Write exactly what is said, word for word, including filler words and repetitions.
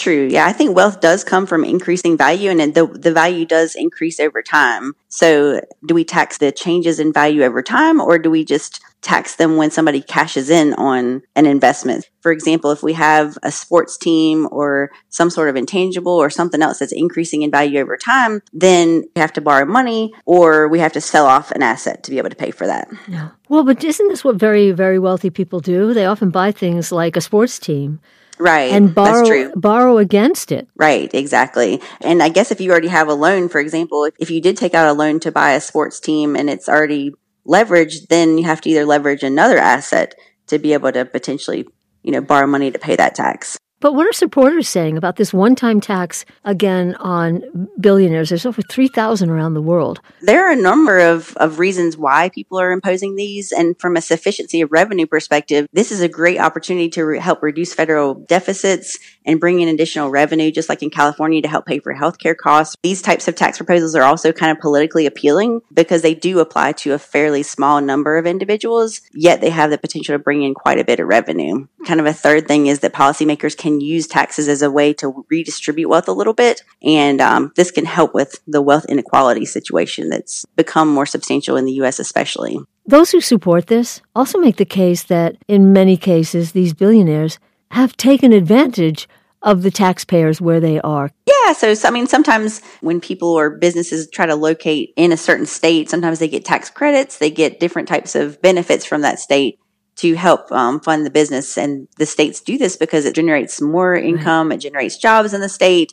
True. Yeah, I think wealth does come from increasing value, and the the value does increase over time. So do we tax the changes in value over time, or do we just tax them when somebody cashes in on an investment? For example, if we have a sports team or some sort of intangible or something else that's increasing in value over time, then we have to borrow money or we have to sell off an asset to be able to pay for that. Yeah. Well, but isn't this what very, very wealthy people do? They often buy things like a sports team. Right. And borrow, that's true. borrow against it. Right, exactly. And I guess if you already have a loan, for example, if you did take out a loan to buy a sports team and it's already leveraged, then you have to either leverage another asset to be able to potentially, you know, borrow money to pay that tax. But what are supporters saying about this one-time tax, again, on billionaires? There's over three thousand around the world. There are a number of, of reasons why people are imposing these. And from a sufficiency of revenue perspective, this is a great opportunity to re- help reduce federal deficits and bring in additional revenue, just like in California, to help pay for healthcare costs. These types of tax proposals are also kind of politically appealing because they do apply to a fairly small number of individuals, yet they have the potential to bring in quite a bit of revenue. Kind of a third thing is that policymakers can use taxes as a way to redistribute wealth a little bit. And um, this can help with the wealth inequality situation that's become more substantial in the U S especially. Those who support this also make the case that in many cases, these billionaires have taken advantage of the taxpayers where they are. Yeah, so, so I mean, sometimes when people or businesses try to locate in a certain state, sometimes they get tax credits, they get different types of benefits from that state to help um, fund the business. And the states do this because it generates more income, right. It generates jobs in the state.